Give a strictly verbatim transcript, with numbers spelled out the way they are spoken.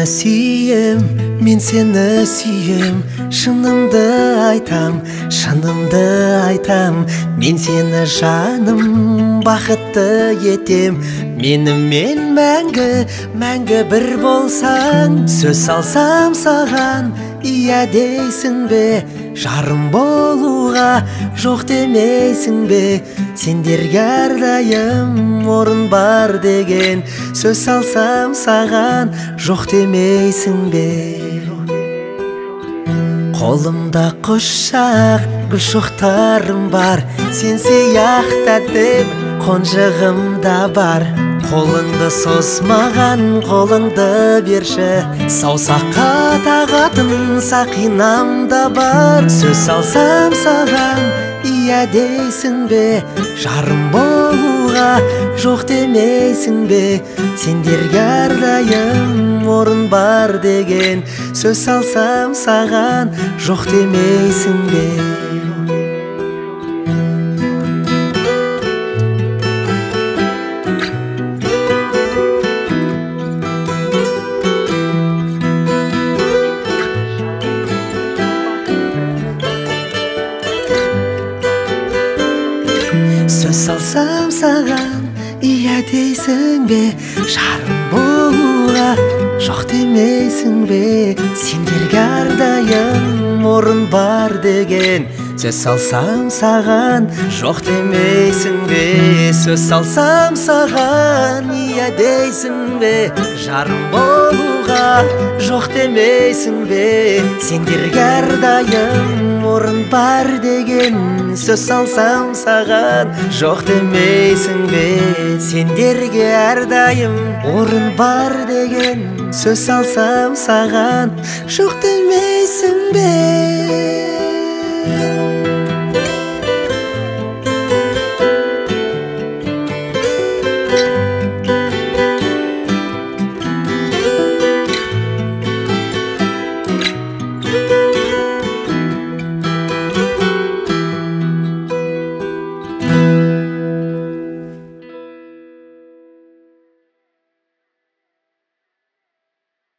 сені сүйем, мен сені сүйем, шынымды айтам, шынымды айтам. Мен сені жаным бақытты етем, менімен мәңгі, мәңгі бір болсаң. Сөз салсам саған, iya дейсің бе, жарым болуға жоқ демейсің бе? Сендерге әрдайым орын бар деген сөз салсам саған, жоқ демейсің бе? Қолымда құшақ гүл шоқтарым бар, сен сияқты әдемі қонжығым да бар. Қолыңды созмаған, қолыңды берші, саусаққа тағатын сақинам да бар. Сөз салсам саған, iya дейсің бе, жарым болуға жоқ демейсің бе? Сендерге әрдайым орын бар деген сөз салсам саған, жоқ демейсің бе? Сөз салсам саған, iya дейсің бе, жарым болуға жоқ демейсің бе? Сендерге әрдайым орын бар деген сөз салсам саған, жоқ демейсің бе? Сөз салсам саған, iya дейсің бе, жарым болуға жоқ демейсің бе? Сендерге әрдайым орын бар деген сөз салсам саған, жоқ демейсің бе? Сендерге әрдайым орын бар деген сөз салсам саған, жоқ демейсің бе?